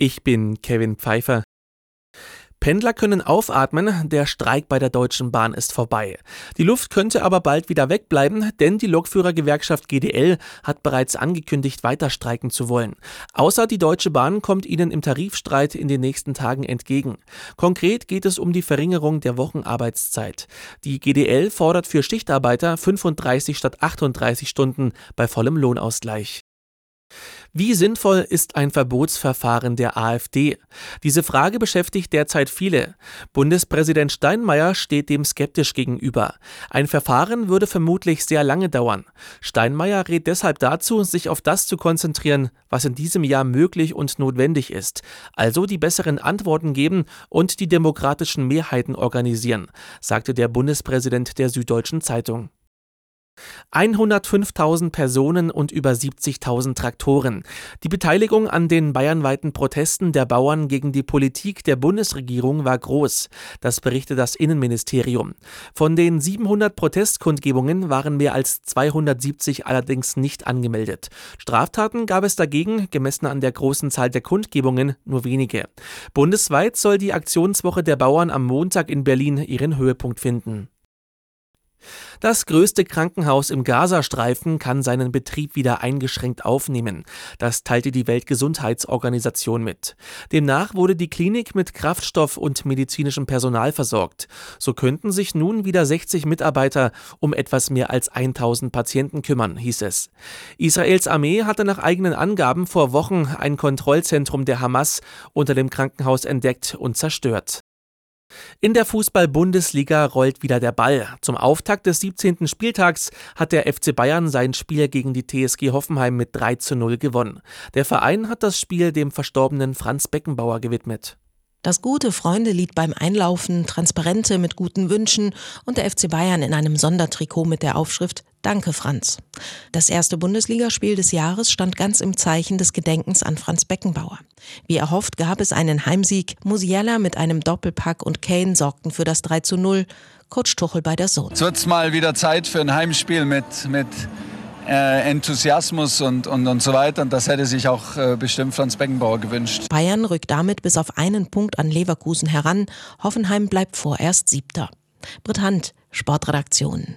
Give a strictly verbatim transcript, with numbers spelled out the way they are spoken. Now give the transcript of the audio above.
Ich bin Kevin Pfeiffer. Pendler können aufatmen, der Streik bei der Deutschen Bahn ist vorbei. Die Luft könnte aber bald wieder wegbleiben, denn die Lokführergewerkschaft G D L hat bereits angekündigt, weiter streiken zu wollen. Außer die Deutsche Bahn kommt ihnen im Tarifstreit in den nächsten Tagen entgegen. Konkret geht es um die Verringerung der Wochenarbeitszeit. Die G D L fordert für Schichtarbeiter fünfunddreißig statt achtunddreißig Stunden bei vollem Lohnausgleich. Wie sinnvoll ist ein Verbotsverfahren der AfD? Diese Frage beschäftigt derzeit viele. Bundespräsident Steinmeier steht dem skeptisch gegenüber. Ein Verfahren würde vermutlich sehr lange dauern. Steinmeier rät deshalb dazu, sich auf das zu konzentrieren, was in diesem Jahr möglich und notwendig ist. Also die besseren Antworten geben und die demokratischen Mehrheiten organisieren, sagte der Bundespräsident der Süddeutschen Zeitung. hundertfünftausend Personen und über siebzigtausend Traktoren. Die Beteiligung an den bayernweiten Protesten der Bauern gegen die Politik der Bundesregierung war groß. Das berichtet das Innenministerium. Von den siebenhundert Protestkundgebungen waren mehr als zweihundertsiebzig allerdings nicht angemeldet. Straftaten gab es dagegen, gemessen an der großen Zahl der Kundgebungen, nur wenige. Bundesweit soll die Aktionswoche der Bauern am Montag in Berlin ihren Höhepunkt finden. Das größte Krankenhaus im Gazastreifen kann seinen Betrieb wieder eingeschränkt aufnehmen. Das teilte die Weltgesundheitsorganisation mit. Demnach wurde die Klinik mit Kraftstoff und medizinischem Personal versorgt. So könnten sich nun wieder sechzig Mitarbeiter um etwas mehr als tausend Patienten kümmern, hieß es. Israels Armee hatte nach eigenen Angaben vor Wochen ein Kontrollzentrum der Hamas unter dem Krankenhaus entdeckt und zerstört. In der Fußball-Bundesliga rollt wieder der Ball. Zum Auftakt des siebzehnten Spieltags hat der F C Bayern sein Spiel gegen die T S G Hoffenheim mit drei zu null gewonnen. Der Verein hat das Spiel dem verstorbenen Franz Beckenbauer gewidmet. Das gute Freunde-Lied beim Einlaufen, Transparente mit guten Wünschen und der F C Bayern in einem Sondertrikot mit der Aufschrift »Danke, Franz«. Das erste Bundesligaspiel des Jahres stand ganz im Zeichen des Gedenkens an Franz Beckenbauer. Wie erhofft gab es einen Heimsieg. Musiala mit einem Doppelpack und Kane sorgten für das drei zu null. Coach Tuchel bei der Sohn. Jetzt wird es mal wieder Zeit für ein Heimspiel mit, mit äh, Enthusiasmus und, und, und so weiter. Und das hätte sich auch äh, bestimmt Franz Beckenbauer gewünscht. Bayern rückt damit bis auf einen Punkt an Leverkusen heran. Hoffenheim bleibt vorerst Siebter. Britt Hand, Sportredaktion.